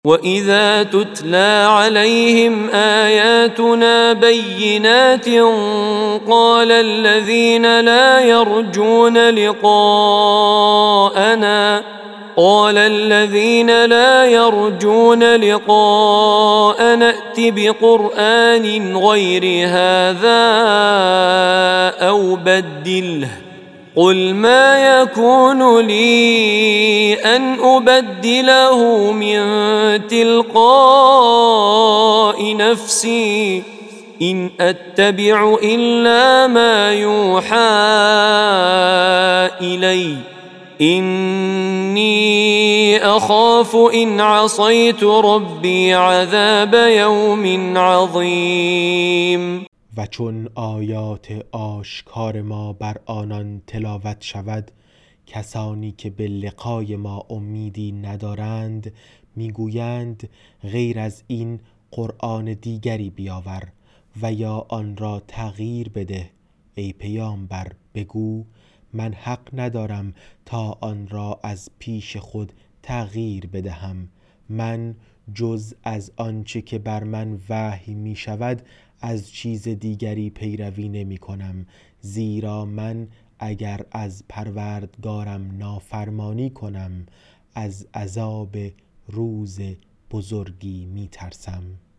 وَإِذَا تُتْلَى عَلَيْهِمْ آيَاتُنَا بَيِّنَاتٍ قَالَ الَّذِينَ لَا يَرْجُونَ لِقَاءَنَا ائْتِ بِقُرْآنٍ غَيْرِ هَذَا أَوْ بَدِّلْهُ قُلْ مَا يَكُونُ لِي أَنْ أُبَدِّلَهُ مِنْ تِلْقَاءِ نَفْسِي إِنْ أَتَّبِعُ إِلَّا مَا يُوحَى إِلَيَّ إِنِّي أَخَافُ إِنْ عَصَيْتُ رَبِّي عَذَابَ يَوْمٍ عَظِيمٍ. و چون آیات آشکار ما بر آنان تلاوت شود، کسانی که به لقای ما امیدی ندارند میگویند غیر از این قرآن دیگری بیاور و یا آن را تغییر بده. ای پیامبر بگو من حق ندارم تا آن را از پیش خود تغییر بدهم. من جز از آنچه که بر من وحی می شود از چیز دیگری پیروی نمی کنم، زیرا من اگر از پروردگارم نافرمانی کنم از عذاب روز بزرگی می ترسم.